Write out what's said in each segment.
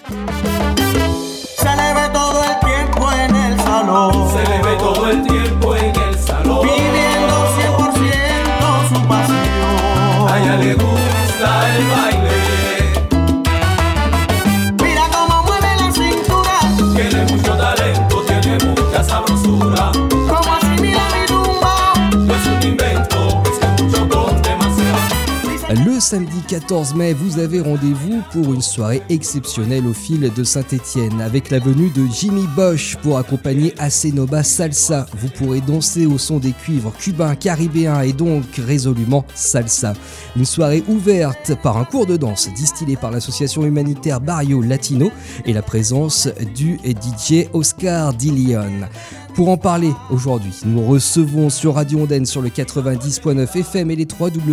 Se le ve todo el tiempo en el salón. Se le ve todo el tiempo en el salón. Viviendo 100% su pasión. A ella le gusta el baile. Mira cómo mueve la cintura. Tiene mucho talento, tiene mucha sabrosura. Cómo asimila mi rumba. No es un invento, es que mucho con demasiado. Le samedi 14 mai, vous avez rendez-vous pour une soirée exceptionnelle au fil de Saint-Étienne avec la venue de Jimmy Bosch pour accompagner Acenoba Salsa. Vous pourrez danser au son des cuivres cubains, caribéens et donc résolument salsa. Une soirée ouverte par un cours de danse distillé par l'association humanitaire Barrio Latino et la présence du DJ Oscar Di Leon. Pour en parler aujourd'hui, nous recevons sur Radio Ondaine sur le 90.9 FM et les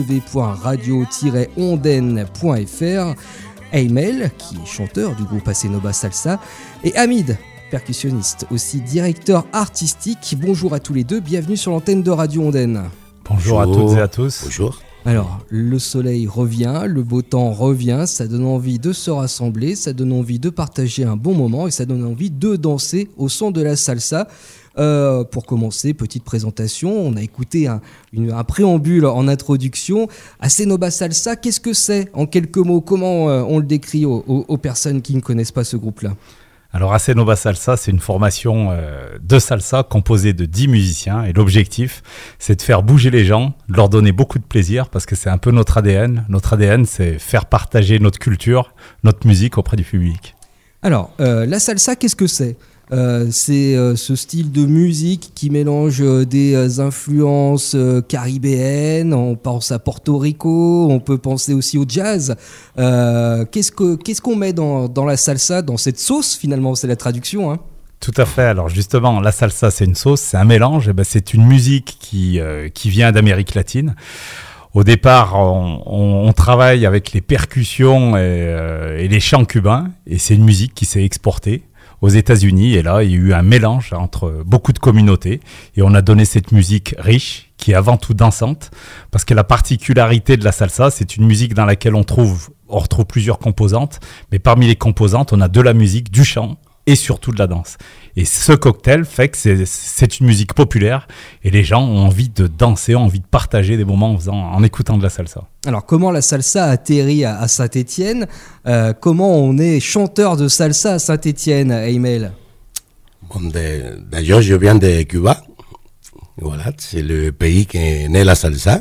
www.radio-ondaine.fr Aimel, qui est chanteur du groupe Acenoba Salsa, et Hamid, percussionniste, aussi directeur artistique. Bonjour à tous les deux, bienvenue sur l'antenne de Radio Ondaine. Bonjour à toutes et à tous. Bonjour. Alors, le soleil revient, le beau temps revient, ça donne envie de se rassembler, ça donne envie de partager un bon moment et ça donne envie de danser au son de la salsa. Pour commencer, petite présentation, on a écouté un préambule en introduction. Acenoba Salsa, qu'est-ce que c'est en quelques mots? Comment on le décrit aux personnes qui ne connaissent pas ce groupe-là? Alors Acenoba Salsa, c'est une formation de salsa composée de 10 musiciens et l'objectif, c'est de faire bouger les gens, de leur donner beaucoup de plaisir parce que c'est un peu notre ADN. Notre ADN, c'est faire partager notre culture, notre musique auprès du public. Alors, la salsa, qu'est-ce que c'est? C'est ce style de musique qui mélange des influences caribéennes, on pense à Porto Rico, on peut penser aussi au jazz. Qu'est-ce qu'on met dans la salsa, dans cette sauce finalement? C'est la traduction, hein? Tout à fait. Alors justement, la salsa, c'est une sauce, c'est un mélange. Et ben, c'est une musique qui vient d'Amérique latine. Au départ, on travaille avec les percussions et les chants cubains, et c'est une musique qui s'est exportée aux États-Unis, et là il y a eu un mélange entre beaucoup de communautés et on a donné cette musique riche qui est avant tout dansante parce que la particularité de la salsa, c'est une musique dans laquelle on retrouve plusieurs composantes, mais parmi les composantes on a de la musique, du chant et surtout de la danse. Et ce cocktail fait que c'est une musique populaire et les gens ont envie de danser, ont envie de partager des moments en écoutant de la salsa. Alors comment la salsa atterrit à Saint-Étienne? Comment on est chanteur de salsa à Saint-Étienne, Aimel? Bon, d'ailleurs, je viens de Cuba. Voilà, c'est le pays qui est né la salsa.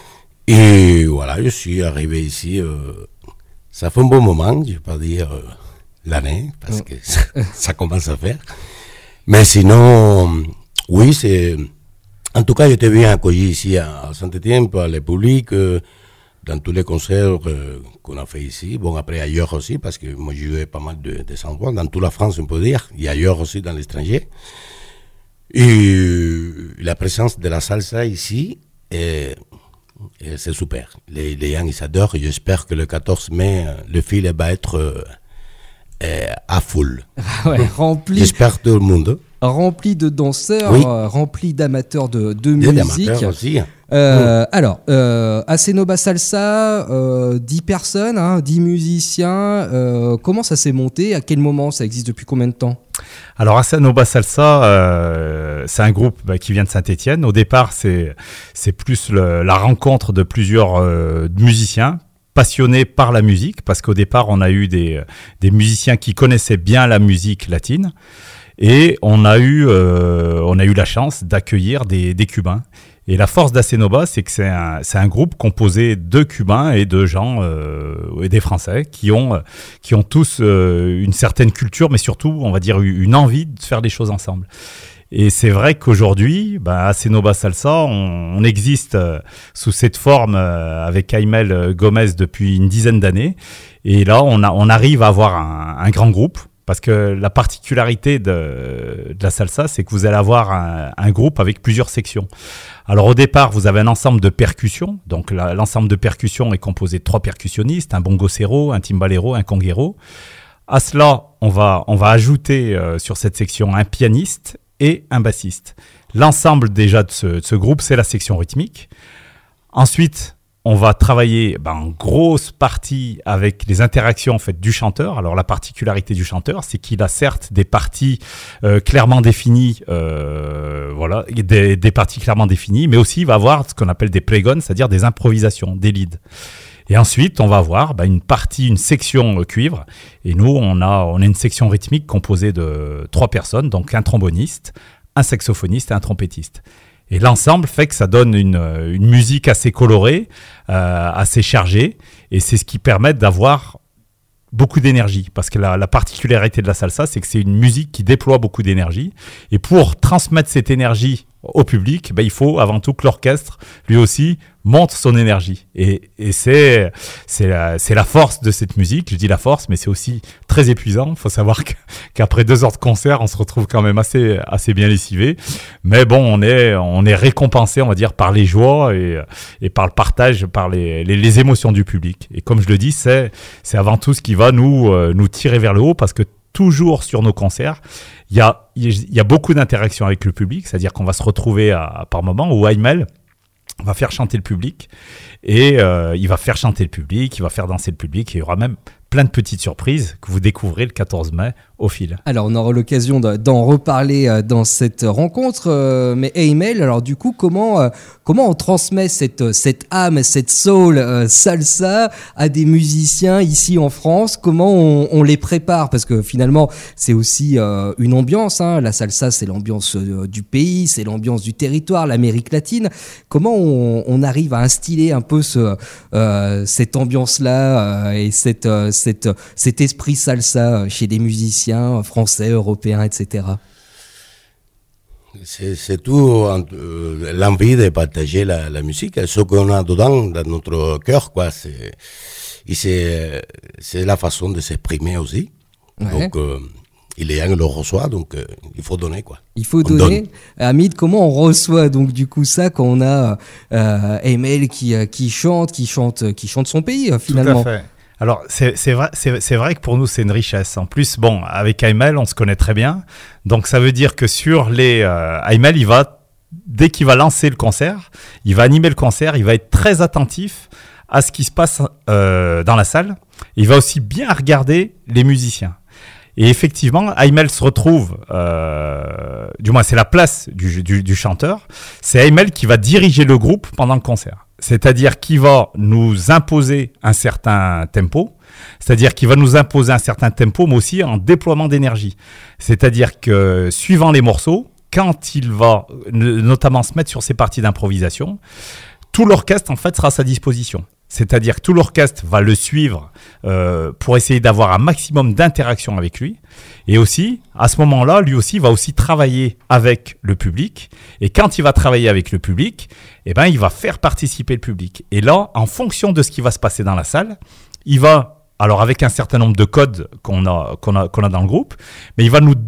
Et voilà, je suis arrivé ici. Ça fait un bon moment, je ne vais pas dire l'année, parce que ça commence à faire. Mais sinon, oui, c'est... En tout cas, j'étais bien accueilli ici à Saint-Étienne par le public, dans tous les concerts qu'on a fait ici. Bon, après ailleurs aussi, parce que moi, j'ai joué pas mal des endroits, dans toute la France, on peut dire, et ailleurs aussi dans l'étranger. Et la présence de la salsa ici, c'est super. Les gens, ils s'adorent, et j'espère que le 14 mai, le fil va être... à full. Ouais, rempli. J'espère tout le monde. Rempli de danseurs, oui. Rempli d'amateurs de musique. Aussi. Alors, Acenoba Salsa, 10 personnes, 10 musiciens. Comment ça s'est monté? À quel moment? Ça existe depuis combien de temps? Alors Acenoba Salsa, c'est un groupe qui vient de Saint-Étienne. Au départ, c'est plus la rencontre de plusieurs musiciens passionnés par la musique, parce qu'au départ, on a eu des musiciens qui connaissaient bien la musique latine, et on a eu la chance d'accueillir des Cubains. Et la force d'Acenoba, c'est que c'est un groupe composé de Cubains et de gens et des Français qui ont tous une certaine culture, mais surtout, on va dire, une envie de faire des choses ensemble. Et c'est vrai qu'aujourd'hui, Acenoba Salsa, on existe sous cette forme avec Aimel Gomez depuis une dizaine d'années. Et là, on arrive à avoir un grand groupe. Parce que la particularité de la salsa, c'est que vous allez avoir un groupe avec plusieurs sections. Alors au départ, vous avez un ensemble de percussions. Donc l'ensemble de percussions est composé de 3 percussionnistes, un bongocero, un timbalero, un conguero. À cela, on va ajouter sur cette section un pianiste et un bassiste. L'ensemble déjà de ce groupe, c'est la section rythmique. Ensuite, on va travailler en grosse partie avec les interactions en fait du chanteur. Alors la particularité du chanteur, c'est qu'il a certes des parties clairement définies, des parties clairement définies, mais aussi il va avoir ce qu'on appelle des playgones, c'est-à-dire des improvisations, des leads. Et ensuite, on va avoir une section cuivre. Et nous, on a une section rythmique composée de 3 personnes, donc un tromboniste, un saxophoniste et un trompettiste. Et l'ensemble fait que ça donne une musique assez colorée, assez chargée. Et c'est ce qui permet d'avoir beaucoup d'énergie. Parce que la particularité de la salsa, c'est que c'est une musique qui déploie beaucoup d'énergie. Et pour transmettre cette énergie au public, il faut avant tout que l'orchestre, lui aussi, monte son énergie. Et c'est la force de cette musique. Je dis la force, mais c'est aussi très épuisant. Il faut savoir qu'après 2 heures de concert, on se retrouve quand même assez bien lessivé. Mais bon, on est récompensé, on va dire, par les joies et par le partage, par les émotions du public. Et comme je le dis, c'est avant tout ce qui va nous tirer vers le haut, parce que toujours sur nos concerts, il y a beaucoup d'interactions avec le public, c'est-à-dire qu'on va se retrouver par moments où Aimel va faire chanter le public et il va faire chanter le public, il va faire danser le public et il y aura même plein de petites surprises que vous découvrez le 14 mai au fil. Alors on aura l'occasion d'en reparler dans cette rencontre, mais Aimel, alors du coup comment on transmet cette âme, cette soul salsa à des musiciens ici en France? Comment on les prépare? Parce que finalement c'est aussi une ambiance, hein. La salsa c'est l'ambiance du pays, c'est l'ambiance du territoire, l'Amérique latine. Comment on arrive à instiller un peu cette ambiance-là et cet esprit salsa chez des musiciens français, européens, etc. C'est tout l'envie de partager la musique, ce qu'on a dedans dans notre cœur, quoi. C'est la façon de s'exprimer aussi. Ouais. Donc, les gens le reçoivent, donc il faut donner, quoi. Il faut donner. Hamid, comment on reçoit donc du coup ça quand on a Aimel qui chante son pays finalement? Tout à fait. Alors, c'est vrai que pour nous, c'est une richesse. En plus, avec Aimel, on se connaît très bien. Donc, ça veut dire que sur Aimel, dès qu'il va lancer le concert, il va animer le concert, il va être très attentif à ce qui se passe dans la salle. Il va aussi bien regarder les musiciens. Et effectivement, Aimel se retrouve, du moins c'est la place du chanteur, c'est Aimel qui va diriger le groupe pendant le concert. C'est-à-dire qu'il va nous imposer un certain tempo, mais aussi un déploiement d'énergie. C'est-à-dire que suivant les morceaux, quand il va notamment se mettre sur ses parties d'improvisation, tout l'orchestre en fait sera à sa disposition. C'est-à-dire que tout l'orchestre va le suivre pour essayer d'avoir un maximum d'interaction avec lui. Et aussi, à ce moment-là, lui aussi va aussi travailler avec le public. Et quand il va travailler avec le public, il va faire participer le public. Et là, en fonction de ce qui va se passer dans la salle, il va, alors avec un certain nombre de codes qu'on a dans le groupe, mais il va nous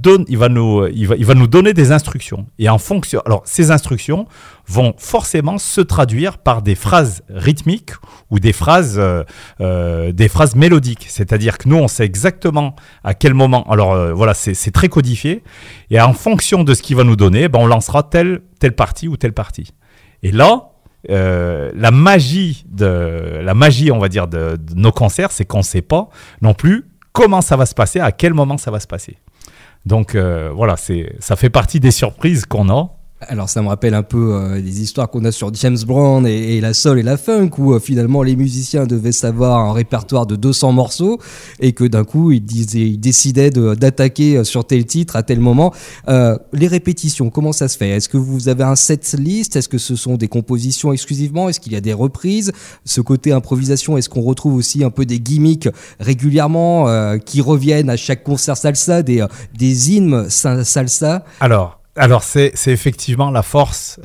donner des instructions. Et en fonction, alors ces instructions vont forcément se traduire par des phrases rythmiques ou des phrases mélodiques. C'est-à-dire que nous, on sait exactement à quel moment. Alors c'est très codifié. Et en fonction de ce qu'il va nous donner, on lancera telle partie ou telle partie. Et là, la magie, on va dire, de nos concerts, c'est qu'on ne sait pas non plus comment ça va se passer, à quel moment ça va se passer. Donc ça fait partie des surprises qu'on a. Alors ça me rappelle un peu des histoires qu'on a sur James Brown et la soul et la funk où finalement les musiciens devaient savoir un répertoire de 200 morceaux et que d'un coup ils décidaient d'attaquer sur tel titre à tel moment. Les répétitions, comment ça se fait? Est-ce que vous avez un set list? Est-ce que ce sont des compositions exclusivement? Est-ce qu'il y a des reprises? Ce côté improvisation, est-ce qu'on retrouve aussi un peu des gimmicks régulièrement qui reviennent à chaque concert salsa, des hymnes salsa? Alors c'est effectivement la force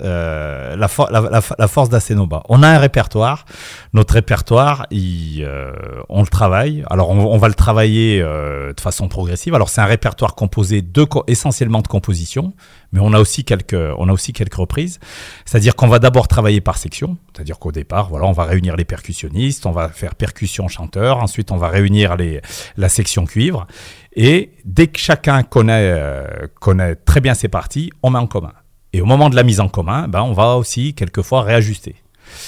d'Acenoba. On a un répertoire. Notre répertoire, on le travaille. Alors on va le travailler de façon progressive. Alors c'est un répertoire composé essentiellement de compositions, mais on a aussi quelques reprises. C'est-à-dire qu'on va d'abord travailler par section. C'est-à-dire qu'au départ, on va réunir les percussionnistes, on va faire percussion chanteur. Ensuite, on va réunir la section cuivre. Et dès que chacun connaît très bien ses parties, on met en commun. Et au moment de la mise en commun, on va aussi quelquefois réajuster.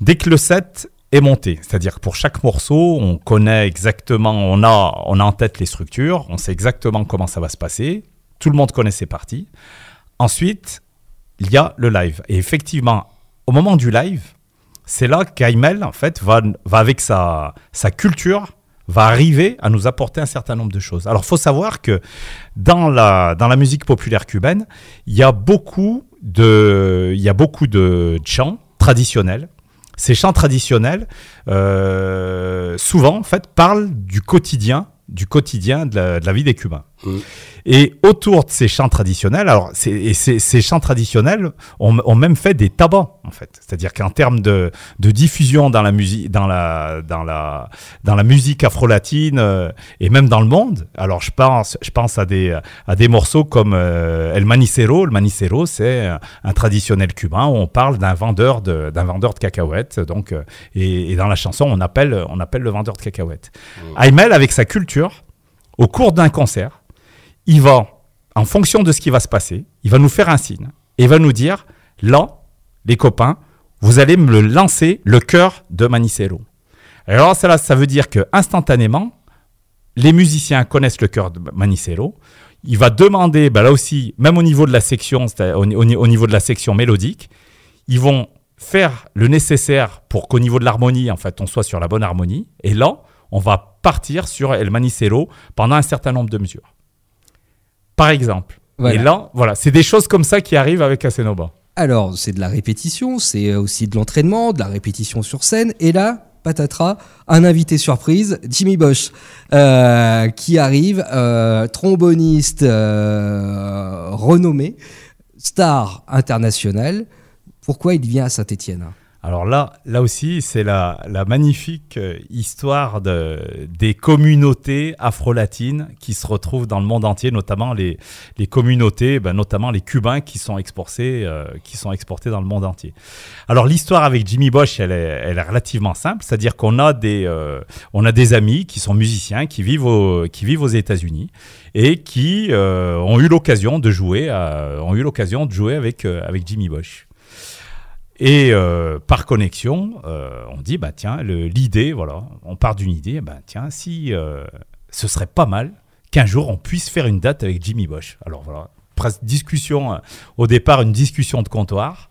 Dès que le set est monté, c'est-à-dire que pour chaque morceau, on connaît exactement, on a en tête les structures, on sait exactement comment ça va se passer, tout le monde connaît ses parties. Ensuite, il y a le live. Et effectivement, au moment du live, c'est là qu'Aimel, en fait, va avec sa culture, va arriver à nous apporter un certain nombre de choses. Alors, il faut savoir que dans la musique populaire cubaine, il y a beaucoup de chants traditionnels. Ces chants traditionnels, souvent, en fait, parlent du quotidien de la vie des Cubains. Et autour de ces chants traditionnels, alors ces chants traditionnels ont même fait des tabacs, en fait. C'est-à-dire qu'en termes de diffusion dans la musique, dans la musique afro-latine et même dans le monde. Alors je pense à des morceaux comme El Manicero. Le Manicero, c'est un traditionnel cubain où on parle d'un vendeur de cacahuètes. Donc et dans la chanson, on appelle le vendeur de cacahuètes. Aimel, avec sa culture, au cours d'un concert, il va, en fonction de ce qui va se passer, il va nous faire un signe et il va nous dire, là, les copains, vous allez me lancer le cœur de Manicero. Alors ça veut dire que instantanément, les musiciens connaissent le cœur de Manicero. Il va demander, là aussi, même au niveau de la section, au niveau de la section mélodique, ils vont faire le nécessaire pour qu'au niveau de l'harmonie, en fait, on soit sur la bonne harmonie. Et là, on va partir sur El Manicero pendant un certain nombre de mesures. Par exemple. Voilà. Et là, voilà, c'est des choses comme ça qui arrivent avec Asenoba. Alors, c'est de la répétition, c'est aussi de l'entraînement, de la répétition sur scène. Et là, patatras, un invité surprise, Jimmy Bosch, qui arrive, tromboniste renommé, star international. Pourquoi il vient à Saint-Étienne ? Alors là aussi, c'est la magnifique histoire des communautés afro-latines qui se retrouvent dans le monde entier, notamment les communautés, notamment les Cubains qui sont exportés dans le monde entier. Alors l'histoire avec Jimmy Bosch, elle est relativement simple, c'est-à-dire qu'on a des amis qui sont musiciens, qui vivent aux États-Unis et qui ont eu l'occasion de jouer avec Jimmy Bosch. Et par connexion, on dit, tiens, l'idée, voilà, on part d'une idée, tiens, si ce serait pas mal qu'un jour on puisse faire une date avec Jimmy Bosch. Alors voilà, presque discussion, au départ, une discussion de comptoir.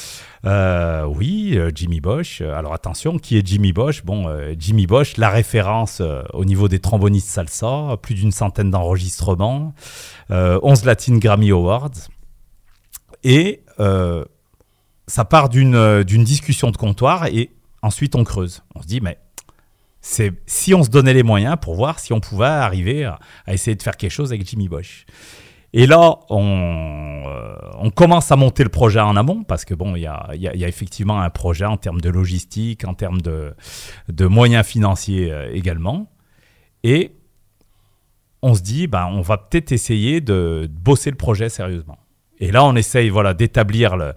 Oui, Jimmy Bosch. Alors attention, qui est Jimmy Bosch ? Bon, Jimmy Bosch, la référence au niveau des trombonistes salsa, plus d'une centaine d'enregistrements, 11 Latin Grammy Awards. Et ça part d'une discussion de comptoir et ensuite on creuse. On se dit, mais si on se donnait les moyens pour voir si on pouvait arriver à essayer de faire quelque chose avec Jimmy Bosch. Et là, on commence à monter le projet en amont parce que bon, il y a effectivement un projet en termes de logistique, en termes de moyens financiers également. Et on se dit, on va peut-être essayer de bosser le projet sérieusement. Et là, on essaye d'établir le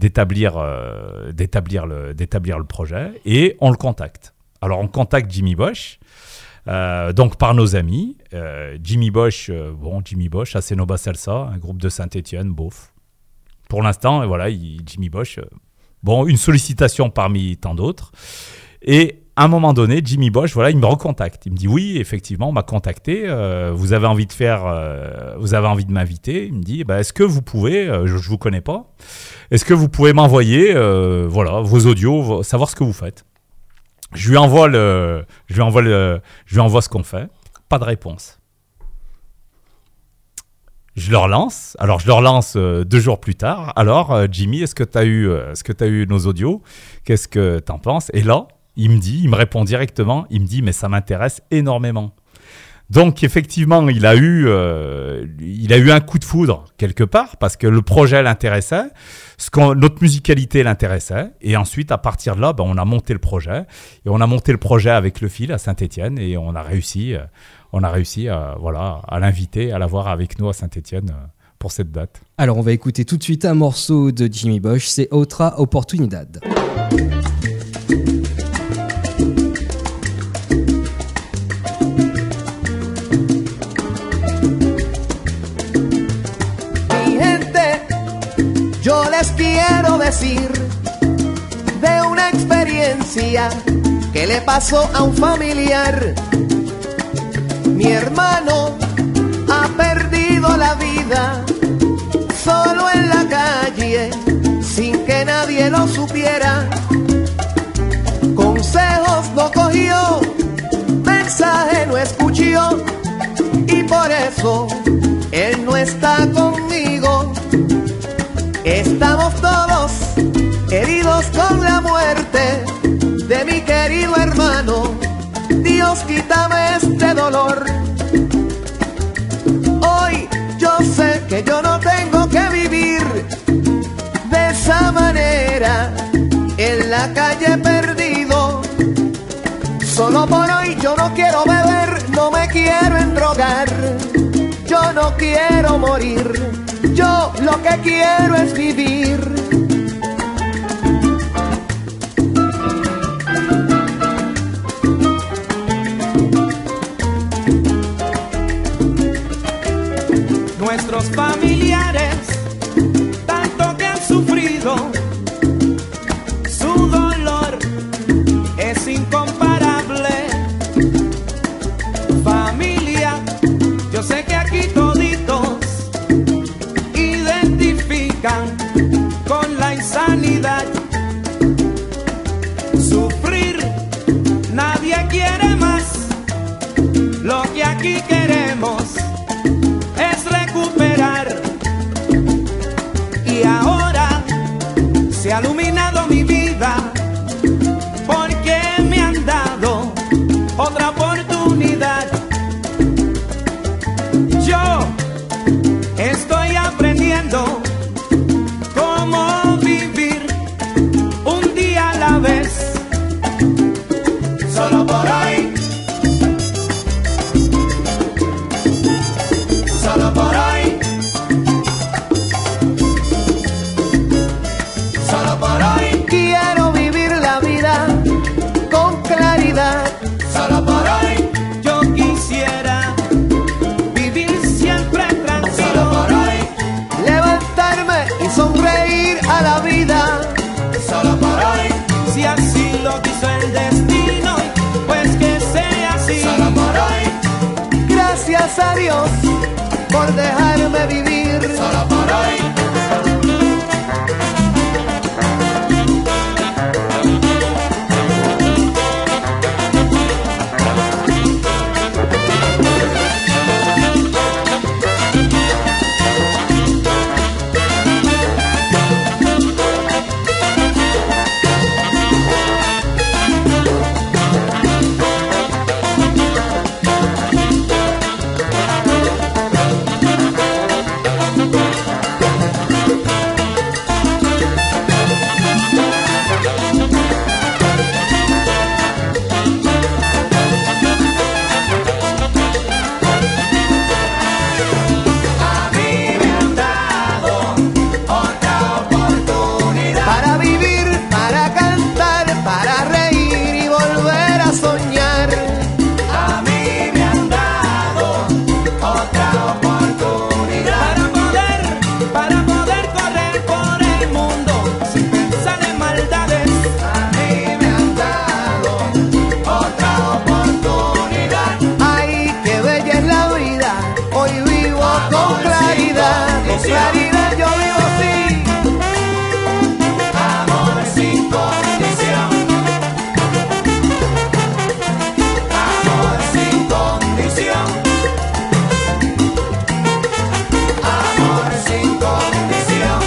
projet et on le contacte. Alors, on contacte Jimmy Bosch, donc par nos amis. Jimmy Bosch, Asenoba Salsa, un groupe de Saint-Étienne, bof. Pour l'instant, voilà, Jimmy Bosch, une sollicitation parmi tant d'autres. Et à un moment donné, Jimmy Bosch, voilà, il me recontacte. Il me dit oui, effectivement, on m'a contacté. Vous avez envie de m'inviter. Il me dit, est-ce que vous pouvez, je vous connais pas, est-ce que vous pouvez m'envoyer, vos audios, savoir ce que vous faites. Je lui envoie ce qu'on fait. Pas de réponse. Je le relance. Alors, je le relance 2 jours plus tard. Alors, Jimmy, est-ce que tu as eu nos audios ? Qu'est-ce que tu en penses ? Et là, il me répond directement, il me dit, mais ça m'intéresse énormément. Donc, effectivement, il a eu un coup de foudre quelque part parce que le projet l'intéressait, notre musicalité l'intéressait. Et ensuite, à partir de là, on a monté le projet. Et on a monté le projet avec Le Fil à Saint-Étienne et on a réussi à l'inviter, à l'avoir avec nous à Saint-Étienne pour cette date. Alors, on va écouter tout de suite un morceau de Jimmy Bosch, c'est Otra Oportunidad. Yo les quiero decir de una experiencia noticia que le pasó a un familiar. Mi hermano ha perdido la vida solo en la calle, sin que nadie lo supiera. Consejos no cogió, mensaje no escuchó, y por eso él no está conmigo. Estamos todos heridos con la muerte de mi querido hermano. Dios, quítame este dolor. Hoy yo sé que yo no tengo que vivir de esa manera, en la calle perdido. Solo por hoy yo no quiero beber, no me quiero endrogar, yo no quiero morir, yo lo que quiero es vivir. Nuestros familiares, tanto que han sufrido, su dolor es incomparable. Familia, yo sé que aquí toditos identifican con la insanidad. Sufrir, nadie quiere más. Lo que aquí queremos es recuperar. Y ahora se ha iluminado mi vida, porque me han dado otra oportunidad. Yo estoy aprendiendo cómo vivir un día a la vez. Solo por hoy, solo por hoy, solo por hoy. Quiero vivir la vida con claridad. Solo por hoy yo quisiera vivir siempre tranquilo. Solo por hoy Levantarme y sonreír a la vida. solo por hoy. Si así lo quiso el destino, pues que sea así. Solo por hoy, Gracias a Dios por dejarme vivir. solo por hoy. A mí me han dado otra oportunidad. Para vivir, para cantar, para reír y volver a soñar. A mí me han dado otra oportunidad para poder correr por el mundo sin pensar en maldades. A mí me han dado otra oportunidad. Ay, qué bella es la vida. Hoy vivo con claridad. Con claridad yo vivo así. Amor sin condición. Amor sin condición. Amor sin condición.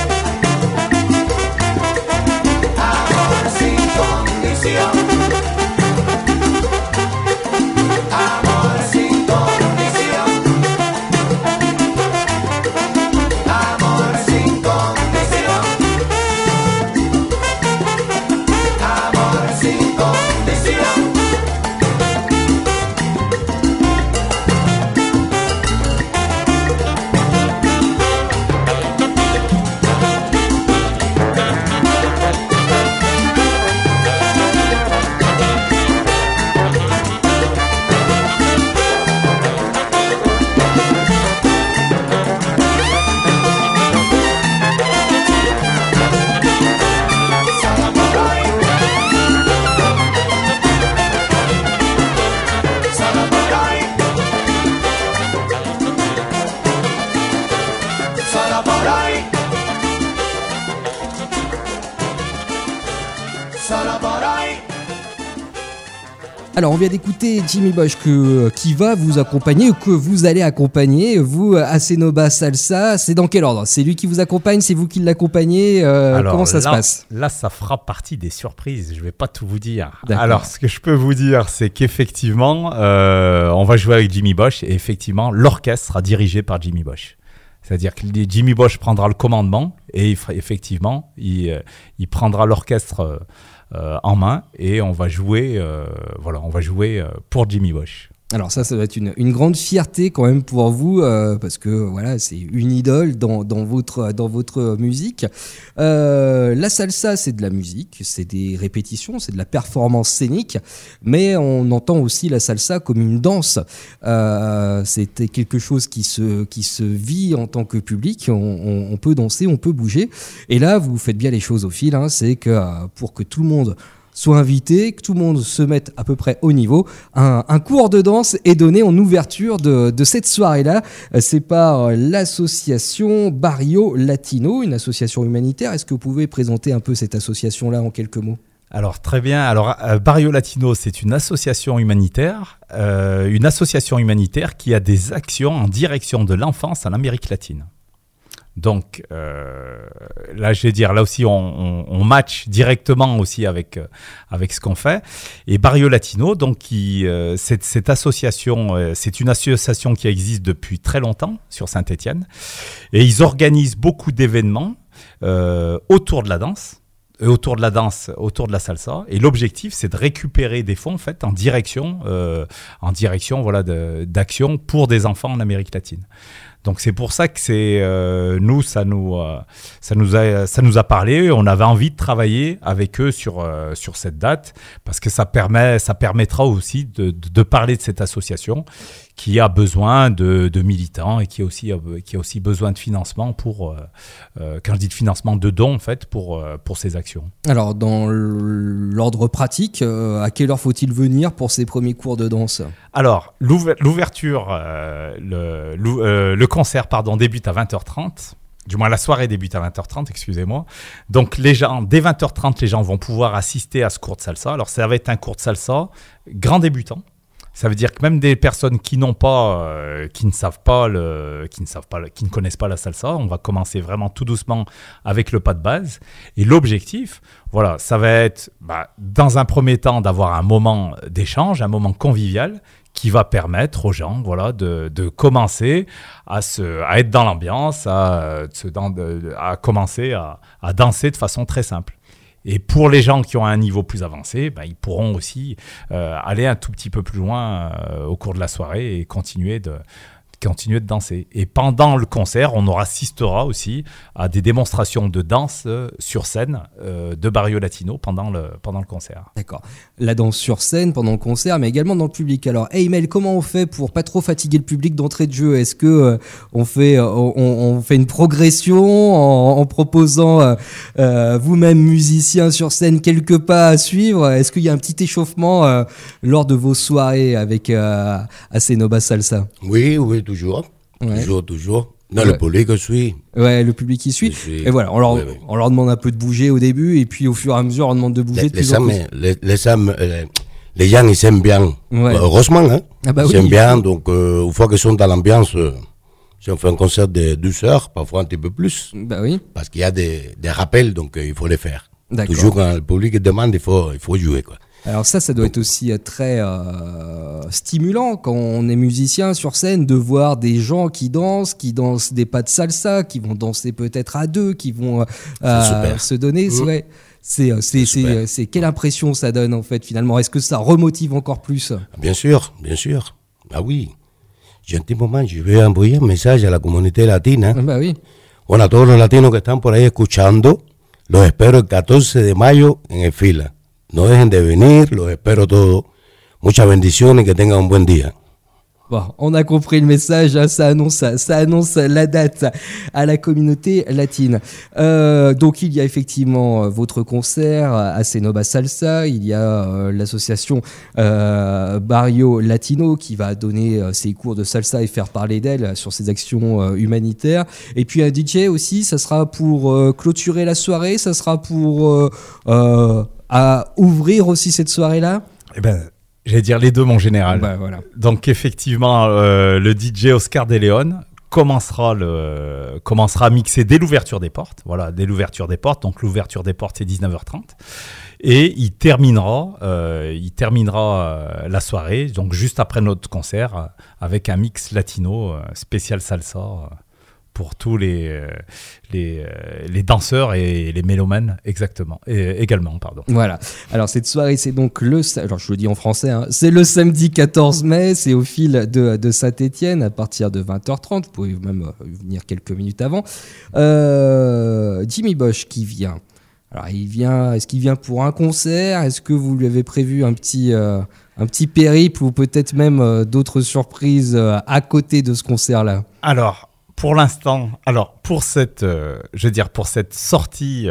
Amor sin condición. Amor sin condición. Alors on vient d'écouter Jimmy Bosch qui va vous accompagner, que vous allez accompagner, vous, à Cenoba Salsa. C'est dans quel ordre? C'est lui qui vous accompagne? C'est vous qui l'accompagnez? Comment ça se passe? Là, ça fera partie des surprises. Je ne vais pas tout vous dire. D'accord. Alors, ce que je peux vous dire, c'est qu'effectivement, on va jouer avec Jimmy Bosch et effectivement, l'orchestre sera dirigé par Jimmy Bosch. C'est-à-dire que Jimmy Bosch prendra le commandement et effectivement, il prendra l'orchestre en main et on va jouer, pour Jimmy Bosch. Alors ça va être une grande fierté quand même pour vous, parce que voilà, c'est une idole dans votre musique. La salsa, c'est de la musique, c'est des répétitions, c'est de la performance scénique, mais on entend aussi la salsa comme une danse. C'est quelque chose qui se vit en tant que public. On peut danser, on peut bouger. Et là, vous faites bien les choses au fil. C'est que pour que tout le monde soit invité, que tout le monde se mette à peu près au niveau. Un cours de danse est donné en ouverture de cette soirée-là. C'est par l'association Barrio Latino, une association humanitaire. Est-ce que vous pouvez présenter un peu cette association-là en quelques mots ? Alors très bien. Alors Barrio Latino, c'est une association humanitaire qui a des actions en direction de l'enfance en Amérique latine. Donc là, je vais dire, là aussi, on match directement aussi avec ce qu'on fait. Et Barrio Latino, donc cette association, c'est une association qui existe depuis très longtemps sur Saint-Étienne, et ils organisent beaucoup d'événements autour de la danse. Autour de la salsa, et l'objectif c'est de récupérer des fonds en fait en direction d'action pour des enfants en Amérique latine. Donc c'est pour ça que ça nous a parlé. On avait envie de travailler avec eux sur cette date parce que ça permettra aussi de parler de cette association qui a besoin de militants et qui a aussi besoin de financement pour quand je dis de financement, de dons en fait pour ces actions. Alors dans l'ordre pratique, à quelle heure faut-il venir pour ces premiers cours de danse? Alors l'ouverture, le concert débute à 20h30. Du moins, la soirée débute à 20h30, excusez-moi. Donc, dès 20h30, les gens vont pouvoir assister à ce cours de salsa. Alors, ça va être un cours de salsa grand débutant. Ça veut dire que même des personnes qui ne connaissent pas la salsa, on va commencer vraiment tout doucement avec le pas de base. Et l'objectif, voilà, ça va être, dans un premier temps, d'avoir un moment d'échange, un moment convivial, qui va permettre aux gens, voilà, de commencer à être dans l'ambiance, à commencer à danser de façon très simple. Et pour les gens qui ont un niveau plus avancé, ils pourront aussi aller un tout petit peu plus loin au cours de la soirée et continuer de danser. Et pendant le concert, on assistera aussi à des démonstrations de danse sur scène de Barrio Latino pendant le concert. D'accord. La danse sur scène pendant le concert, mais également dans le public. Alors, Mel, comment on fait pour pas trop fatiguer le public d'entrée de jeu? Est-ce que on fait une progression en proposant vous-même musicien sur scène quelques pas à suivre? Est-ce qu'il y a un petit échauffement lors de vos soirées avec Cenoba Salsa? Oui, toujours. Ouais. Toujours. Non, ouais. Le public suit. Ouais, le public qui suit. Et voilà, on leur demande un peu de bouger au début, et puis au fur et à mesure, on demande de bouger de plus en plus. Les gens, ils s'aiment bien. Ouais. Heureusement, hein. Ils s'aiment bien, donc une fois qu'ils sont dans l'ambiance, si on fait un concert de 12 heures, parfois un petit peu plus. Oui. Parce qu'il y a des rappels, donc il faut les faire. D'accord. Toujours quand le public demande, il faut jouer, quoi. Alors ça doit être aussi très stimulant quand on est musicien sur scène, de voir des gens qui dansent des pas de salsa, qui vont danser peut-être à deux, qui vont se donner. Ouais. C'est quelle impression ça donne en fait finalement? Est-ce que ça remotive encore plus? Bien sûr. Ah oui. J'ai un petit moment, je vais envoyer un message à la communauté latine. Oui. Bueno, a todos los latinos que están por ahí escuchando, los espero el 14 de mayo en el Fila. No dejen de venir, los espero todos. Muchas bendiciones y que tengan un buen día. Bon, on a compris le message, ça annonce la date à la communauté latine. Donc il y a effectivement votre concert à Cenoba Salsa, il y a l'association Barrio Latino qui va donner ses cours de salsa et faire parler d'elle sur ses actions humanitaires. Et puis un DJ aussi, ça sera pour clôturer la soirée, ça sera pour à ouvrir aussi cette soirée-là? J'allais dire les deux, mon général. Bah, voilà. Donc effectivement, le DJ Oscar De Leon commencera à mixer dès l'ouverture des portes. Voilà, dès l'ouverture des portes. Donc l'ouverture des portes, c'est 19h30. Et il terminera la soirée, donc juste après notre concert, avec un mix latino spécial salsa pour tous les danseurs et les mélomanes également. Voilà. Alors cette soirée, c'est donc alors je le dis en français, hein, c'est le samedi 14 mai, c'est au fil de Saint-Étienne à partir de 20h30. Vous pouvez même venir quelques minutes avant. Jimmy Bosch qui vient. Alors est-ce qu'il vient pour un concert ? Est-ce que vous lui avez prévu un petit périple ou peut-être même d'autres surprises à côté de ce concert-là ? Alors, pour l'instant, pour cette sortie,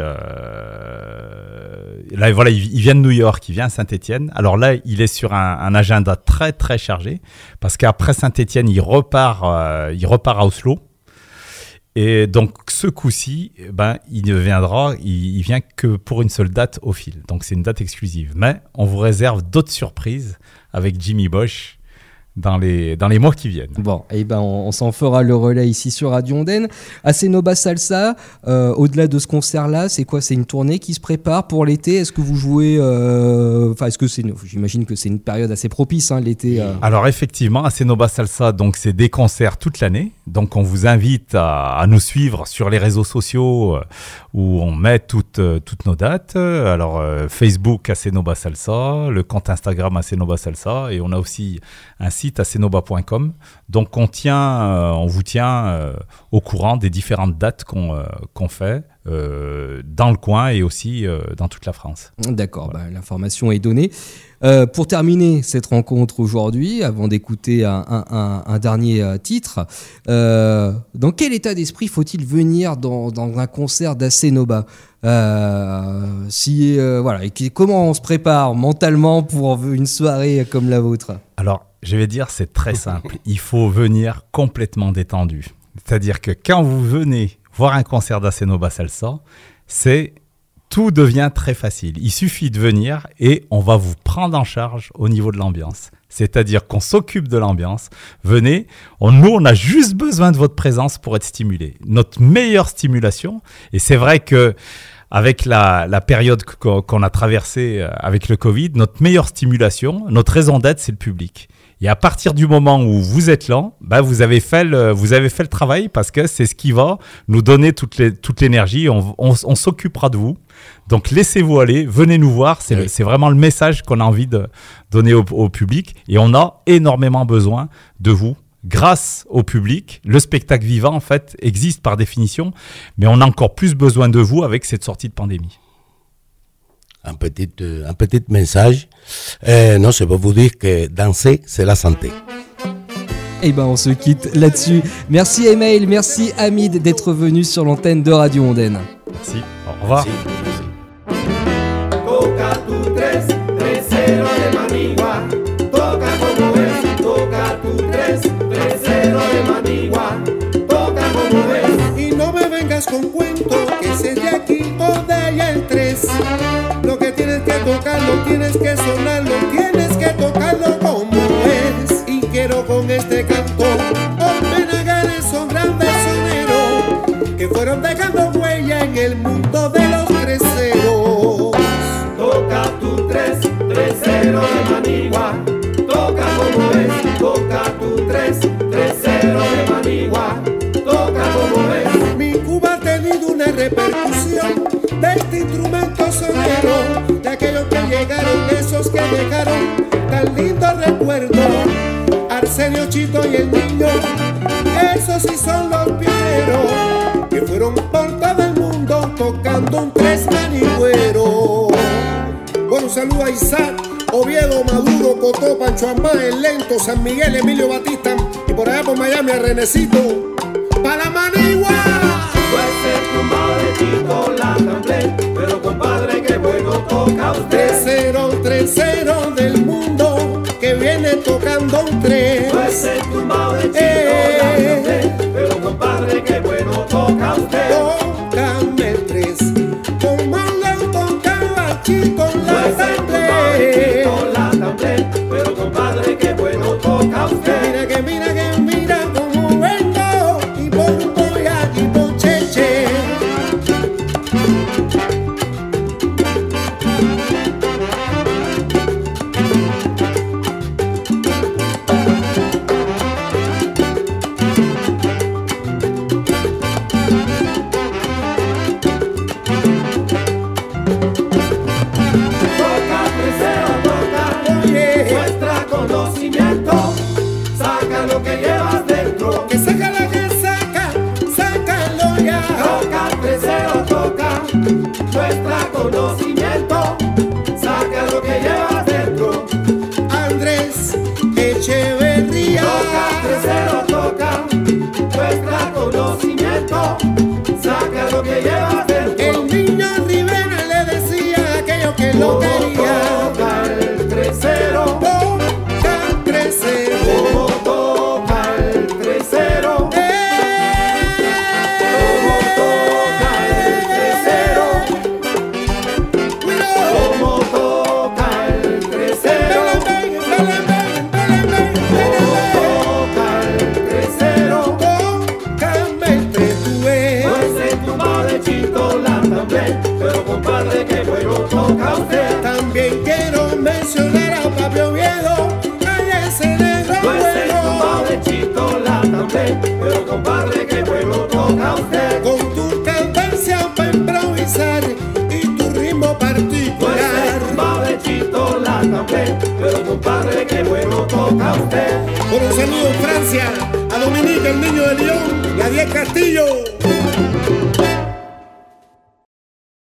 là, voilà, il vient de New York, il vient à Saint-Étienne. Alors là, il est sur un agenda très très chargé parce qu'après Saint-Étienne, il repart à Oslo. Et donc ce coup-ci, il vient que pour une seule date au fil. Donc c'est une date exclusive. Mais on vous réserve d'autres surprises avec Jimmy Bosch dans les mois qui viennent. Bon, et on s'en fera le relais ici sur Radio Ondaine. Acenoba Salsa, au-delà de ce concert-là, c'est quoi ? C'est une tournée qui se prépare pour l'été ? Est-ce que vous jouez j'imagine que c'est une période assez propice, hein, l'été. Alors effectivement, Acenoba Salsa, donc c'est des concerts toute l'année. Donc on vous invite à nous suivre sur les réseaux sociaux où on met toutes nos dates. Alors Facebook Acenoba Salsa, le compte Instagram Acenoba Salsa, et on a aussi un site acenoba.com. Donc on vous tient au courant des différentes dates qu'on fait dans le coin et aussi dans toute la France. D'accord, voilà. L'information est donnée. Pour terminer cette rencontre aujourd'hui, avant d'écouter un dernier titre, dans quel état d'esprit faut-il venir dans un concert d'Acenoba ? Comment on se prépare mentalement pour une soirée comme la vôtre ? Alors, je vais dire, c'est très simple. Il faut venir complètement détendu. C'est-à-dire que quand vous venez voir un concert d'Acenoba Salsa, tout devient très facile. Il suffit de venir et on va vous prendre en charge au niveau de l'ambiance. C'est-à-dire qu'on s'occupe de l'ambiance. Venez, nous, on a juste besoin de votre présence pour être stimulé. Notre meilleure stimulation, et c'est vrai que avec la période qu'on a traversée avec le Covid, notre meilleure stimulation, notre raison d'être, c'est le public. Et à partir du moment où vous êtes là, vous avez fait le travail parce que c'est ce qui va nous donner toute l'énergie. On s'occupera de vous. Donc laissez-vous aller, venez nous voir. C'est vraiment le message qu'on a envie de donner au public. Et on a énormément besoin de vous. Grâce au public, le spectacle vivant en fait existe par définition, mais on a encore plus besoin de vous avec cette sortie de pandémie. Un petit message. Non, c'est pour vous dire que danser, c'est la santé. Et on se quitte là-dessus. Merci Email, merci Hamid d'être venu sur l'antenne de Radio Ondaine. Merci, au revoir. Merci. Toca tu 3-3-0 de Manigua. Toca como es, toca tu 3-3-0 de Manigua. Toca como es. Y no me vengas con cuento que ese de aquí o de allá el 3. Lo que tienes que tocarlo, tienes que sonarlo, tienes que tocarlo como es. Y quiero con este canto homenajear esos grandes soneros que fueron dejando huella en el mundo de los treseros. Toca tu 3-3-0 de Manigua. Toca como es, toca tu 3-3-0 de Manigua. Toca como es. Mi Cuba ha tenido una repercusión de este instrumento sonero, de aquellos que llegaron, esos que dejaron tan lindo recuerdo. Arsenio, Chito y el Niño, esos sí son los pioneros que fueron por todo el mundo tocando un tres manigüero. Bueno, un saludo a Isaac, Oviedo, Maduro, Cotó, Pancho Amá, El Lento, San Miguel, Emilio Batista y por allá por Miami a Renecito. ¡Para la Manigua! Puede ser tumbado de Chito la Tamplé, pero compadre qué bueno toca usted. 3-0 del mundo que viene tocando un tres. Puede ser tumbado de Chito la Tamplé, pero compadre qué bueno toca usted. Tócame el 3, como le tocaba a Chito la Puede ser tumbado de Chito la Tamplé, pero muestra conocimiento, saca lo que llevas dentro. Andrés Echeverría. Toca, tercero toca, muestra conocimiento, saca lo que llevas dentro. El niño Rivera le decía aquello que no quería. Toca el tercero, Toca tercero. como toca el tercero, como toca el tercero, como toca el tercero, toca el tercero. Pues en tu madrechito la también, pero compadre que bueno toca usted. También quiero mencionar a Pablo Viejo, a ese negro Pues en tu bueno. madrechito la también, pero compadre que bueno toca usted. Con tu tendencia para improvisar y tu ritmo Pues en particular. tu madrechito la también, pero compadre que bueno toca usted. Por un saludo en Francia, a Dominique, el niño de León, y a Diez Castillo.